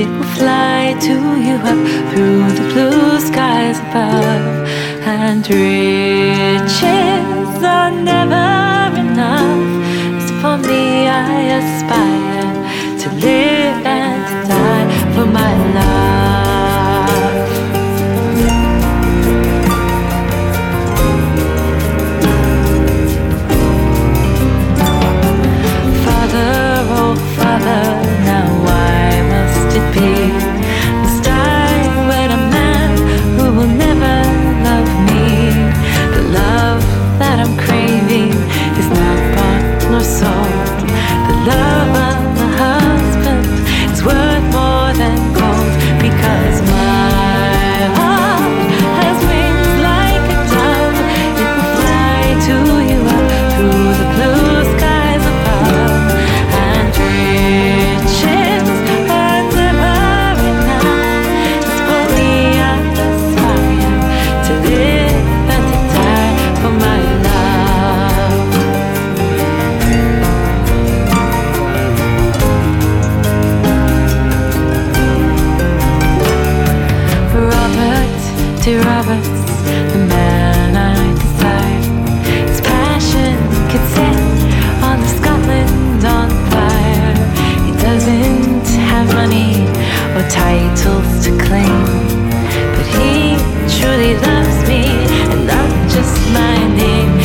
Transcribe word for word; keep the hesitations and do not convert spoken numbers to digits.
it will fly to you up through the blue skies above. And riches are never enough, so for me I aspire to live and to die for my love. Father, oh Father, now why must it be? Must I wed a man who will never love me? The love that I'm craving is not bought nor sold. The love of a husband is worth more than gold, because my heart has wings like a dove. It will fly to you up through the blue skies above. And riches are never enough, it's for me I aspire to live and to die for my love. Robert, dear Robert's the man I desire. His passion could set all of Scotland on fire. He doesn't have money or titles to claim, but he truly loves me, and not just my name.